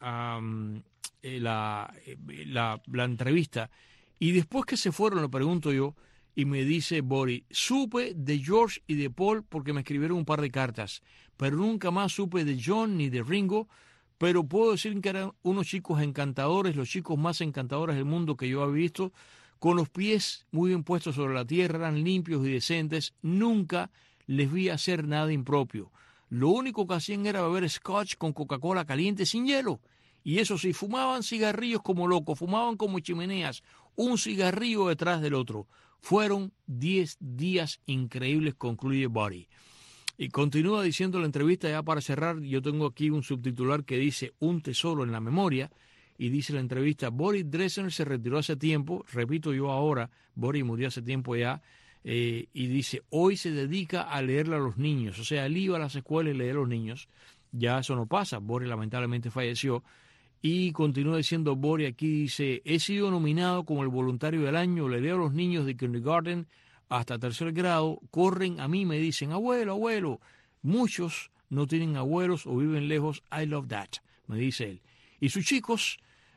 entrevista. Y después que se fueron, le pregunto yo, y me dice Boris, supe de George y de Paul porque me escribieron un par de cartas, pero nunca más supe de John ni de Ringo, pero puedo decir que eran unos chicos encantadores, los chicos más encantadores del mundo que yo había visto, con los pies muy bien puestos sobre la tierra, eran limpios y decentes, nunca les vi hacer nada impropio. Lo único que hacían era beber scotch con Coca-Cola caliente sin hielo. Y eso sí, fumaban cigarrillos como locos, fumaban como chimeneas, un cigarrillo detrás del otro. Fueron 10 días increíbles, concluye Boris. Y continúa diciendo la entrevista, ya para cerrar, yo tengo aquí un subtitular que dice Un tesoro en la memoria, y dice la entrevista, Boris Dresner se retiró hace tiempo, repito yo ahora, Boris murió hace tiempo ya, y dice, hoy se dedica a leerle a los niños, o sea, él iba a las escuelas y leía a los niños, ya eso no pasa, Boris lamentablemente falleció. Y continúa diciendo Boris aquí, dice, he sido nominado como el voluntario del año, le leo a los niños de kindergarten hasta 3er grado, corren a mí, me dicen, abuelo, abuelo. Muchos no tienen abuelos o viven lejos, I love that, me dice él. Y sus chicos,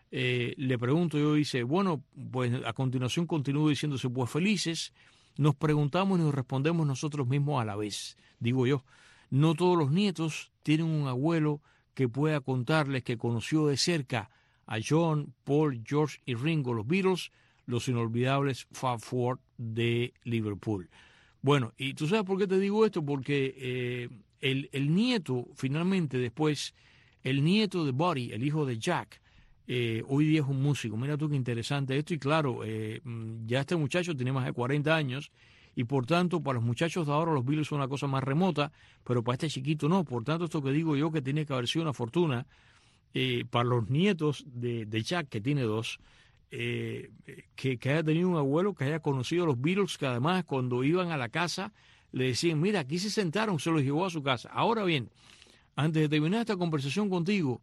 le pregunto yo, dice, bueno, pues a continuación continúo diciéndose, pues felices, nos preguntamos y nos respondemos nosotros mismos a la vez, digo yo. No todos los nietos tienen un abuelo que pueda contarles que conoció de cerca a John, Paul, George y Ringo, los Beatles, los inolvidables Fab Four de Liverpool. Bueno, y tú sabes por qué te digo esto, porque el nieto, finalmente después, el nieto de Buddy, el hijo de Jack, hoy día es un músico. Mira tú qué interesante esto, y claro, ya este muchacho tiene más de 40 años, y por tanto, para los muchachos de ahora los Beatles son una cosa más remota, pero para este chiquito no. Por tanto, esto que digo yo, que tiene que haber sido una fortuna, para los nietos de Jack, que tiene 2, que haya tenido un abuelo que haya conocido a los Beatles, que además cuando iban a la casa le decían, mira, aquí se sentaron, se los llevó a su casa. Ahora bien, antes de terminar esta conversación contigo,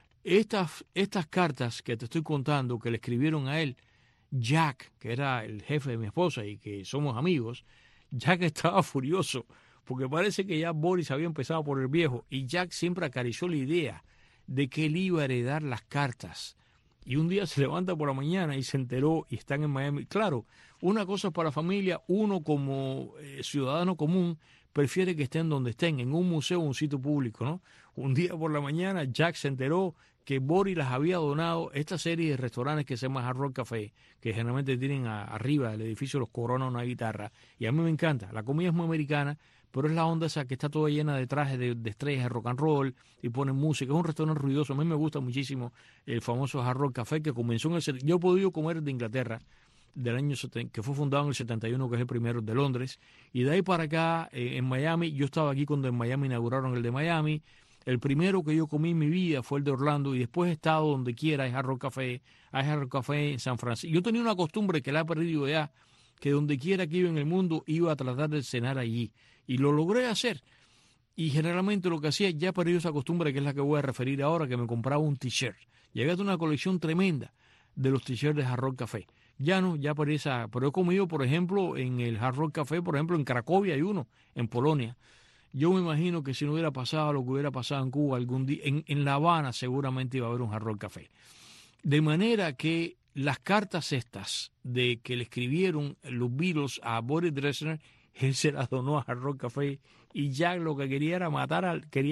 estas cartas que te estoy contando, que le escribieron a él, Jack, que era el jefe de mi esposa y que somos amigos, Jack estaba furioso porque parece que ya Boris había empezado por el viejo y Jack siempre acarició la idea de que él iba a heredar las cartas. Y un día se levanta por la mañana y se enteró y están en Miami. Claro, una cosa es para la familia, uno como ciudadano común prefiere que estén donde estén, en un museo o un sitio público, ¿no? Un día por la mañana Jack se enteró que Boris las había donado esta serie de restaurantes que se llama Hard Rock Café, que generalmente tienen arriba del edificio los coronas una guitarra, y a mí me encanta. La comida es muy americana, pero es la onda esa que está toda llena de trajes de estrellas de rock and roll y ponen música. Es un restaurante ruidoso. A mí me gusta muchísimo el famoso Hard Rock Café que comenzó en el... Yo he podido comer de Inglaterra, del año 70, que fue fundado en el 71, que es el primero de Londres, y de ahí para acá, en Miami, yo estaba aquí cuando en Miami inauguraron el de Miami. El primero que yo comí en mi vida fue el de Orlando y después he estado donde quiera, hay Hard Rock Café, hay Hard Rock Café en San Francisco. Yo tenía una costumbre que la he perdido ya, que donde quiera que iba en el mundo iba a tratar de cenar allí. Y lo logré hacer. Y generalmente lo que hacía, ya he perdido esa costumbre que es la que voy a referir ahora, que me compraba un t-shirt. Llegué a tener una colección tremenda de los t-shirts de Hard Rock Café. Ya no, ya perdí esa. Pero he comido, por ejemplo, en el Hard Rock Café, por ejemplo, en Cracovia hay uno, en Polonia. Yo me imagino que si no hubiera pasado lo que hubiera pasado en Cuba algún día, en La Habana seguramente iba a haber un Hard Rock Café. De manera que las cartas estas de que le escribieron los Beatles a Boris Dresner, él se las donó a Hard Rock Café y Jack lo que quería era matar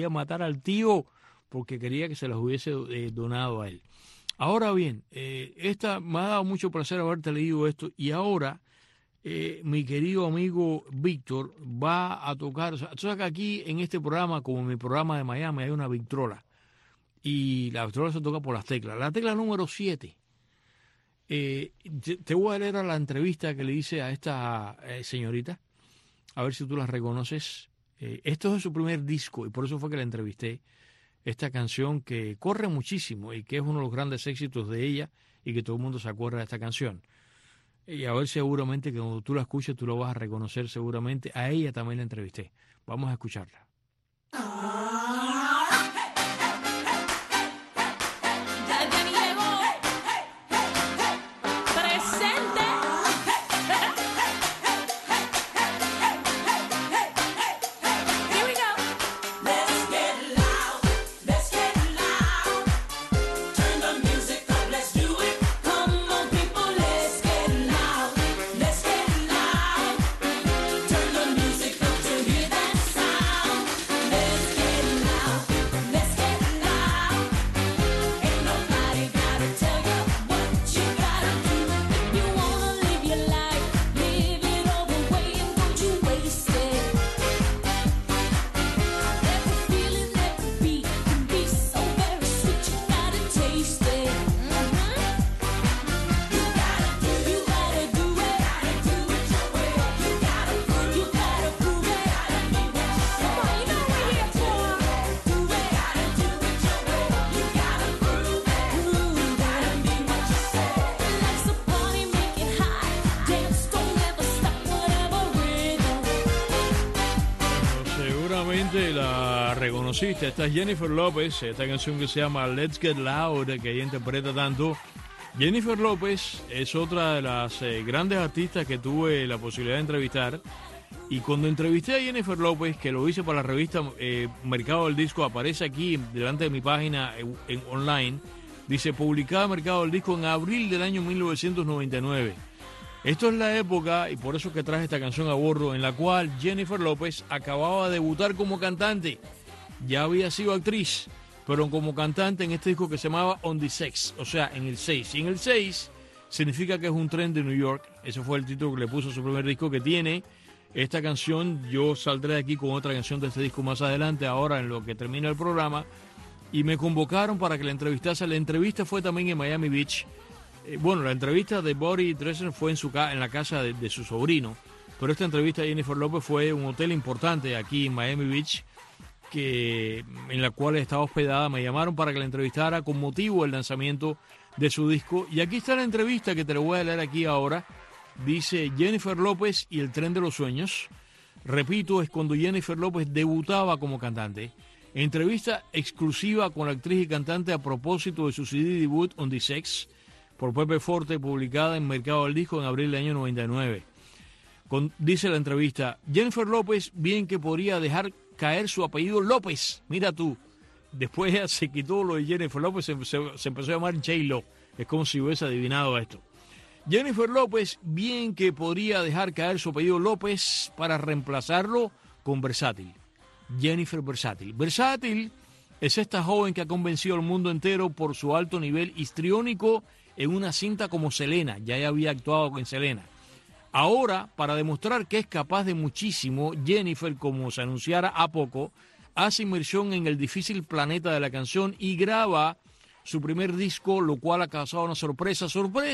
al tío porque quería que se las hubiese donado a él. Ahora bien, me ha dado mucho placer haberte leído esto y ahora... mi querido amigo Víctor va a tocar, tú sabes que aquí en este programa, como en mi programa de Miami, hay una victrola y la victrola se toca por las teclas. La tecla número 7, te voy a leer a la entrevista que le hice a esta señorita a ver si tú la reconoces. Esto es de su primer disco y por eso fue que la entrevisté. Esta canción que corre muchísimo y que es uno de los grandes éxitos de ella y que todo el mundo se acuerda de esta canción. Y a ver, seguramente que cuando tú la escuches tú lo vas a reconocer seguramente. A ella también la entrevisté. Vamos a escucharla. La reconociste, esta es Jennifer López, esta canción que se llama Let's Get Loud, que ella interpreta tanto. Jennifer López es otra de las grandes artistas que tuve la posibilidad de entrevistar, y cuando entrevisté a Jennifer López, que lo hice para la revista Mercado del Disco, aparece aquí delante de mi página en online, dice publicada Mercado del Disco en abril del año 1999. Esto es la época, y por eso que traje esta canción a bordo, en la cual Jennifer López acababa de debutar como cantante. Ya había sido actriz, pero como cantante en este disco que se llamaba On the 6, o sea, en el 6. Y en el 6 significa que es un tren de New York. Ese fue el título que le puso a su primer disco, que tiene esta canción. Yo saldré de aquí con otra canción de este disco más adelante, ahora en lo que termina el programa. Y me convocaron para que la entrevistase. La entrevista fue también en Miami Beach. Bueno, la entrevista de Boris Dresser fue en la casa de su sobrino, pero esta entrevista de Jennifer López fue en un hotel importante aquí en Miami Beach, en la cual estaba hospedada. Me llamaron para que la entrevistara con motivo del lanzamiento de su disco. Y aquí está la entrevista que te la voy a leer aquí ahora. Dice Jennifer López y el tren de los sueños. Repito, es cuando Jennifer López debutaba como cantante. Entrevista exclusiva con la actriz y cantante a propósito de su CD debut On the 6, por Pepe Forte, publicada en Mercado del Disco en abril del año 99. Dice la entrevista, Jennifer López bien que podría dejar caer su apellido López. Mira tú, después ella se quitó lo de Jennifer López, se empezó a llamar J-Lo. Es como si hubiese adivinado esto. Jennifer López bien que podría dejar caer su apellido López para reemplazarlo con Versátil. Jennifer Versátil. Versátil es esta joven que ha convencido al mundo entero por su alto nivel histriónico en una cinta como Selena. Ya ella había actuado con Selena. Ahora, para demostrar que es capaz de muchísimo, Jennifer, como se anunciara a poco, hace inmersión en el difícil planeta de la canción y graba su primer disco, lo cual ha causado una sorpresa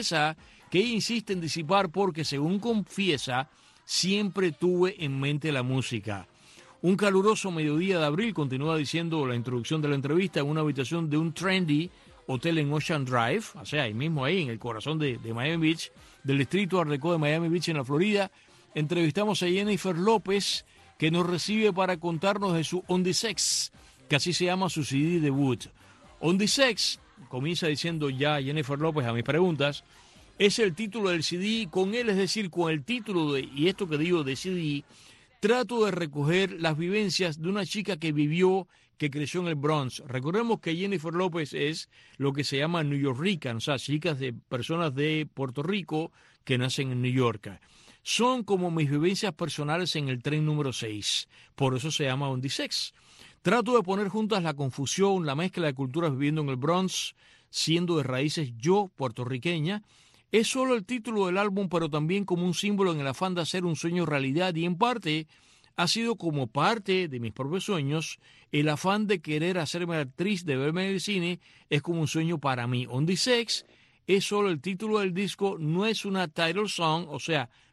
que ella insiste en disipar porque, según confiesa, siempre tuve en mente la música. Un caluroso mediodía de abril, continúa diciendo la introducción de la entrevista, en una habitación de un trendy hotel en Ocean Drive, o sea, ahí mismo ahí en el corazón de Miami Beach, del distrito Art Deco de Miami Beach en la Florida, entrevistamos a Jennifer López, que nos recibe para contarnos de su On the 6, que así se llama su CD debut. On the 6, comienza diciendo ya Jennifer López a mis preguntas, es el título del CD. Con él, es decir, con el título y esto que digo de CD, trato de recoger las vivencias de una chica que vivió, que creció en el Bronx. Recordemos que Jennifer López es lo que se llama New Yorker, o sea, chicas de personas de Puerto Rico que nacen en New York. Son como mis vivencias personales en el tren número 6, por eso se llama On the 6. Trato de poner juntas la confusión, la mezcla de culturas viviendo en el Bronx, siendo de raíces yo puertorriqueña. Es solo el título del álbum, pero también como un símbolo en el afán de hacer un sueño realidad, y en parte ha sido como parte de mis propios sueños. El afán de querer hacerme actriz, de verme en el cine, es como un sueño para mí. On the 6 es solo el título del disco, no es una title song, o sea,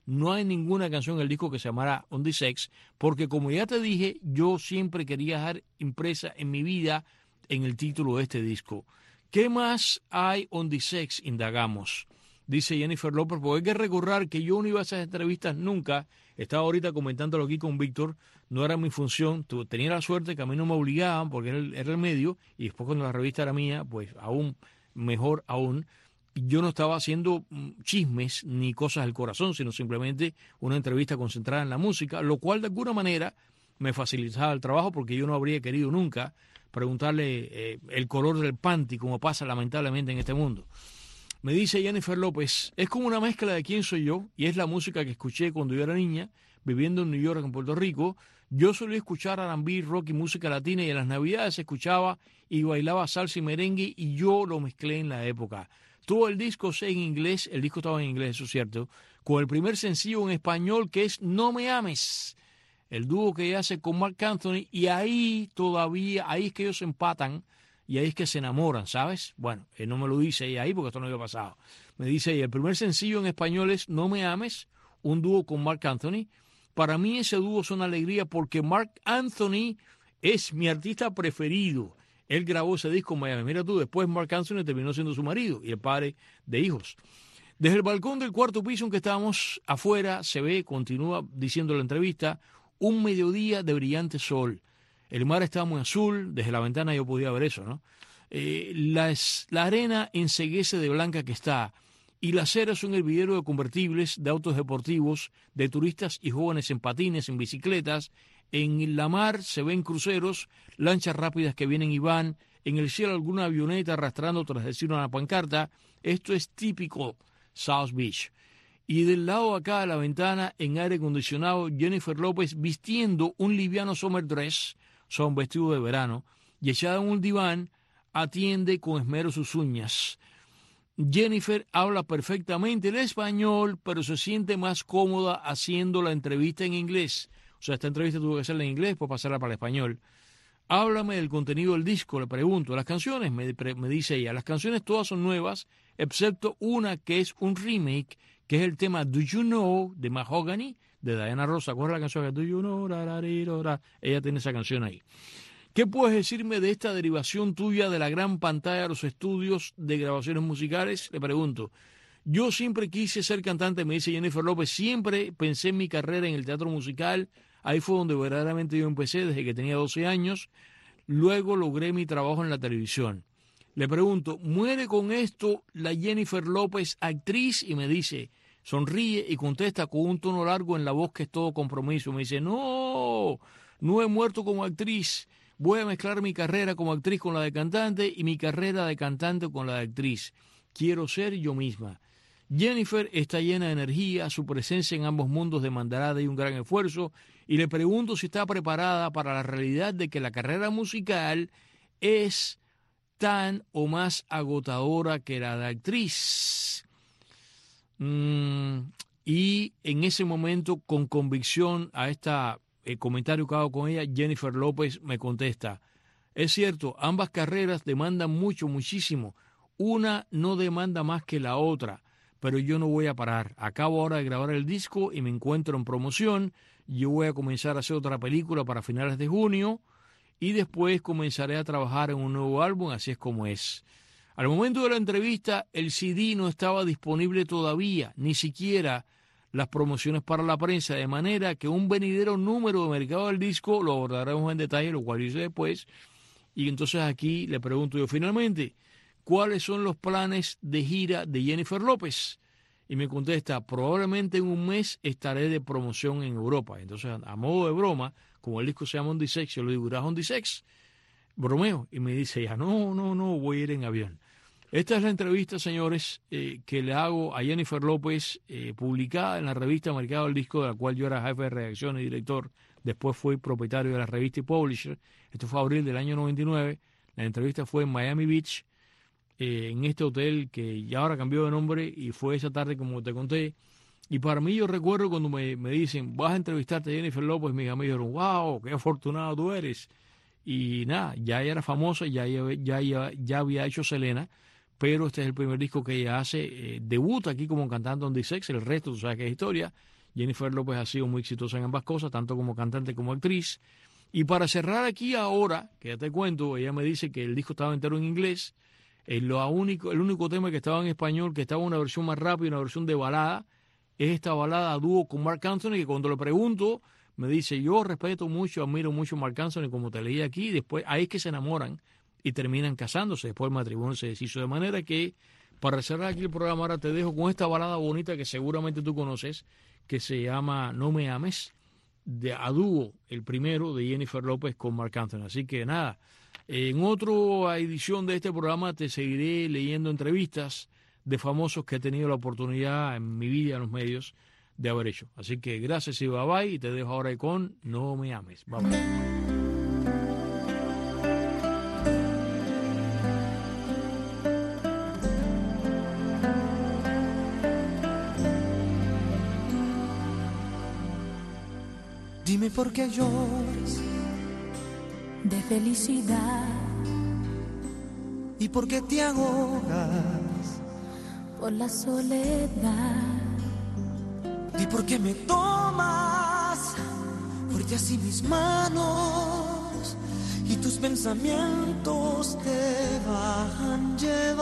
no hay ninguna canción en el disco que se llamara On the Sex, porque como ya te dije, yo siempre quería dejar impresa en mi vida en el título de este disco. ¿Qué más hay on the sex? Indagamos. Dice Jennifer López, porque hay que recordar que yo no iba a esas entrevistas nunca. Estaba ahorita comentándolo aquí con Víctor, no era mi función. Tenía la suerte que a mí no me obligaban porque era el medio, y después cuando la revista era mía, pues aún mejor aún. Yo no estaba haciendo chismes ni cosas del corazón, sino simplemente una entrevista concentrada en la música, lo cual de alguna manera me facilitaba el trabajo porque yo no habría querido nunca preguntarle el color del panty, como pasa lamentablemente en este mundo. Me dice Jennifer López, es como una mezcla de quién soy yo, y es la música que escuché cuando yo era niña, viviendo en New York, en Puerto Rico. Yo solía escuchar R&B, rock y música latina, y en las Navidades escuchaba y bailaba salsa y merengue, y yo lo mezclé en la época. Todo el disco en inglés, el disco estaba en inglés, eso es cierto, con el primer sencillo en español que es No Me Ames, el dúo que ella hace con Marc Anthony, y ahí es que ellos empatan, y ahí es que se enamoran, ¿sabes? Bueno, él no me lo dice ella ahí porque esto no había pasado. Me dice ella, el primer sencillo en español es No Me Ames, un dúo con Marc Anthony. Para mí ese dúo es una alegría porque Marc Anthony es mi artista preferido. Él grabó ese disco en Miami. Mira tú, después Marc Anthony terminó siendo su marido y el padre de hijos. Desde el balcón del cuarto piso en que estábamos afuera se ve, continúa diciendo la entrevista, un mediodía de brillante sol. El mar estaba muy azul, desde la ventana yo podía ver eso, ¿no? La arena enceguece de blanca que está, y las aceras son el hervidero de convertibles, de autos deportivos, de turistas y jóvenes en patines, en bicicletas. En la mar se ven cruceros, lanchas rápidas que vienen y van, en el cielo alguna avioneta arrastrando tras decir una pancarta. Esto es típico South Beach. Y del lado de acá de la ventana, en aire acondicionado, Jennifer López vistiendo un liviano summer dress, son vestido de verano, y echada en un diván, atiende con esmero sus uñas. Jennifer habla perfectamente el español, pero se siente más cómoda haciendo la entrevista en inglés. O sea, esta entrevista tuvo que hacerla en inglés, pues pasarla para el español. Háblame del contenido del disco, le pregunto. Las canciones, me dice ella, las canciones todas son nuevas, excepto una que es un remake, que es el tema Do You Know, de Mahogany, de Diana Ross. ¿Cuál es la canción? Do You Know, ella tiene esa canción ahí. ¿Qué puedes decirme de esta derivación tuya de la gran pantalla de los estudios de grabaciones musicales? Le pregunto. Yo siempre quise ser cantante, me dice Jennifer López, siempre pensé en mi carrera en el teatro musical, ahí fue donde verdaderamente yo empecé desde que tenía 12 años, luego logré mi trabajo en la televisión. Le pregunto, ¿muere con esto la Jennifer López actriz? Y me dice, sonríe y contesta con un tono largo en la voz que es todo compromiso. Me dice, no he muerto como actriz. Voy a mezclar mi carrera como actriz con la de cantante y mi carrera de cantante con la de actriz. Quiero ser yo misma. Jennifer está llena de energía, su presencia en ambos mundos demandará de un gran esfuerzo y le pregunto si está preparada para la realidad de que la carrera musical es tan o más agotadora que la de actriz. Y en ese momento, con convicción a el comentario que hago con ella, Jennifer López me contesta, es cierto, ambas carreras demandan muchísimo. Una no demanda más que la otra, pero yo no voy a parar. Acabo ahora de grabar el disco y me encuentro en promoción. Yo voy a comenzar a hacer otra película para finales de junio y después comenzaré a trabajar en un nuevo álbum, así es como es. Al momento de la entrevista, el CD no estaba disponible todavía, ni siquiera las promociones para la prensa, de manera que un venidero número de mercado del disco lo abordaremos en detalle, lo cual hice después. Y entonces aquí le pregunto yo finalmente, ¿cuáles son los planes de gira de Jennifer López? Y me contesta, probablemente en un mes estaré de promoción en Europa. Entonces, a modo de broma, como el disco se llama On the Sex, yo le digo, ¿irás On the Sex? Bromeo. Y me dice ella, no, voy a ir en avión. Esta es la entrevista, señores, que le hago a Jennifer López, publicada en la revista Mercado del Disco, de la cual yo era jefe de redacción y director. Después fui propietario de la revista y publisher. Esto fue abril del año 99. La entrevista fue en Miami Beach, en este hotel que ya ahora cambió de nombre y fue esa tarde como te conté. Y para mí yo recuerdo cuando me dicen, vas a entrevistarte a Jennifer López, mis amigos dijeron, wow, qué afortunado tú eres. Y nada, ya ella era famosa, ya había hecho Selena, pero este es el primer disco que ella hace, debuta aquí como cantante On the Sex, el resto tú sabes que es historia. Jennifer López ha sido muy exitosa en ambas cosas, tanto como cantante como actriz. Y para cerrar aquí ahora, que ya te cuento, ella me dice que el disco estaba entero en inglés. El único tema que estaba en español, que estaba una versión más rápida, una versión de balada, es esta balada a dúo con Marc Anthony, que cuando le pregunto, me dice, yo respeto mucho, admiro mucho a Marc Anthony, como te leí aquí, después ahí es que se enamoran y terminan casándose, después el matrimonio se deshizo. De manera que, para cerrar aquí el programa, ahora te dejo con esta balada bonita que seguramente tú conoces, que se llama No Me Ames, a dúo, el primero de Jennifer López con Marc Anthony. Así que nada, en otra edición de este programa te seguiré leyendo entrevistas de famosos que he tenido la oportunidad en mi vida en los medios de haber hecho. Así que gracias y bye bye, y te dejo ahora con No Me Ames. Bye bye. Dime por qué lloras de felicidad y por qué te ahogas por la soledad. Di por qué me tomas fuerte así mis manos y tus pensamientos te van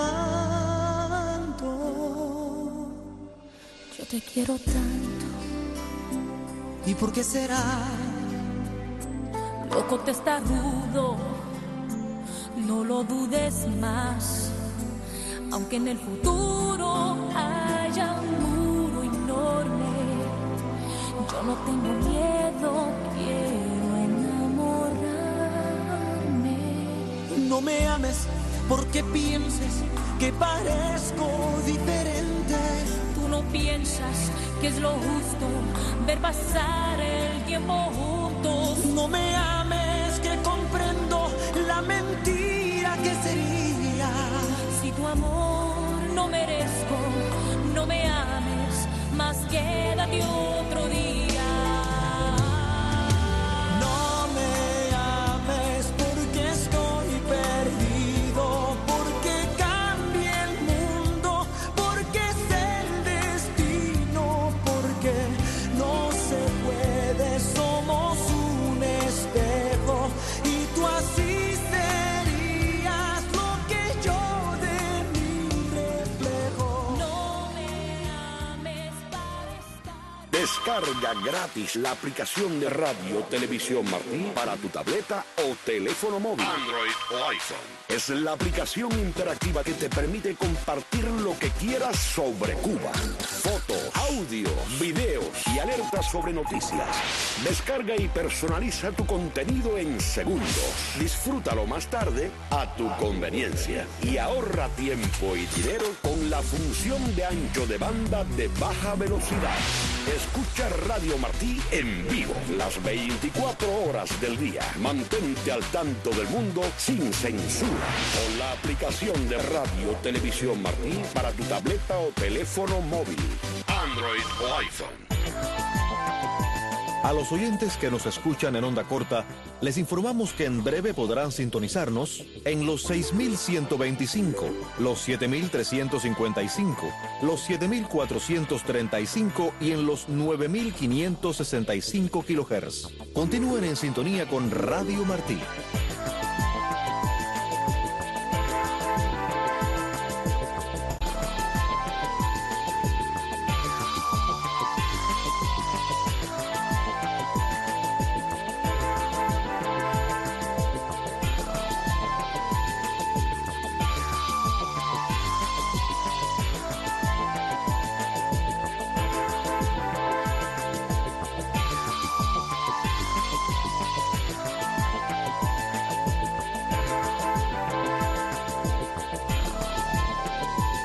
llevando. Yo te quiero tanto. ¿Y por qué será? Loco testarudo, no lo dudes más. Aunque en el futuro haya un muro enorme, yo no tengo miedo, quiero enamorarme. No me ames porque pienses que parezco diferente. Tú no piensas que es lo justo ver pasar el tiempo juntos. No me ames que comprendo la mentira que sería. Si tu amor no merezco, no me ames, más quédate otro día. No me ames porque estoy perdido, porque cambia el mundo, porque es el destino, porque no se puede, somos un espejo y tú así serías lo que yo de mi reflejo. No me ames para estar. Descarga gratis la aplicación de Radio Televisión Martí para tu tableta o teléfono móvil, Android o iPhone. Es la aplicación interactiva que te permite compartir lo que quieras sobre Cuba. Fotos, audio, videos y alertas sobre noticias. Descarga y personaliza tu contenido en segundos. Disfrútalo más tarde a tu conveniencia. Y ahorra tiempo y dinero con la función de ancho de banda de baja velocidad. Escucha Radio Martí en vivo las 24 horas del día. Mantente al tanto del mundo sin censura con la aplicación de Radio Televisión Martí para tu tableta o teléfono móvil, Android o iPhone. A los oyentes que nos escuchan en onda corta, les informamos que en breve podrán sintonizarnos en los 6.125, los 7.355, los 7.435 y en los 9.565 kHz. Continúen en sintonía con Radio Martí.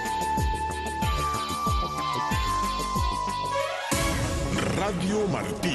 Radio Martí.